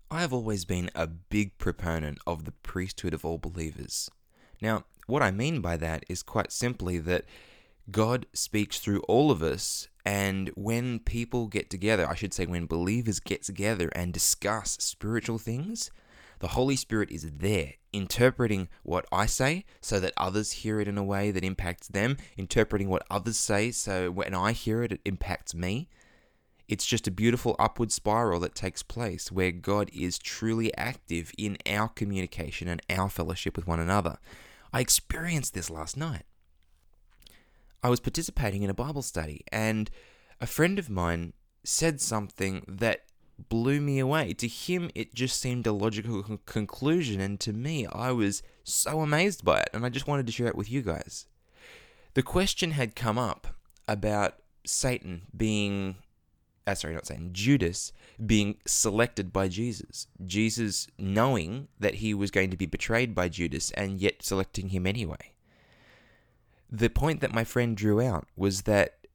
I have always been a big proponent of the priesthood of all believers. Now, what I mean by that is quite simply that God speaks through all of us, and when people get together, I should say when believers get together and discuss spiritual things, the Holy Spirit is there, interpreting what I say so that others hear it in a way that impacts them, interpreting what others say so when I hear it, it impacts me. It's just a beautiful upward spiral that takes place where God is truly active in our communication and our fellowship with one another. I experienced this last night. I was participating in a Bible study, and a friend of mine said something that blew me away. To him, it just seemed a logical conclusion, and to me, I was so amazed by it, and I just wanted to share it with you guys. The question had come up about Satan being not Satan, Judas being selected by Jesus. Jesus knowing that he was going to be betrayed by Judas and yet selecting him anyway. The point that my friend drew out was that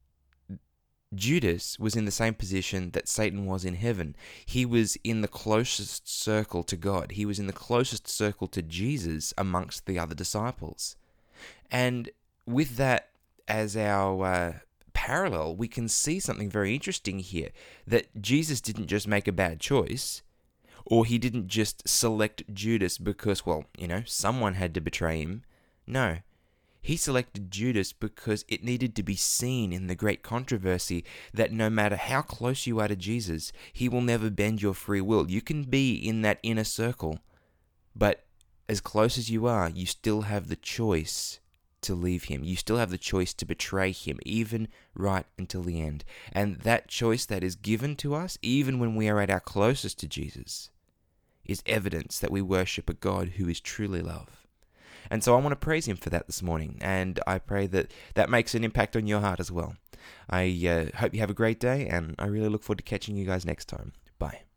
Judas was in the same position that Satan was in heaven. He was in the closest circle to God. He was in the closest circle to Jesus amongst the other disciples. And with that as our parallel, we can see something very interesting here, that Jesus didn't just make a bad choice, or he didn't just select Judas because, someone had to betray him. No, he selected Judas because it needed to be seen in the great controversy that no matter how close you are to Jesus, he will never bend your free will. You can be in that inner circle, but as close as you are, you still have the choice to leave him. You still have the choice to betray him, even right until the end. And that choice that is given to us, even when we are at our closest to Jesus, is evidence that we worship a God who is truly love. And so I want to praise him for that this morning, and I pray that that makes an impact on your heart as well. I hope you have a great day, and I really look forward to catching you guys next time. Bye.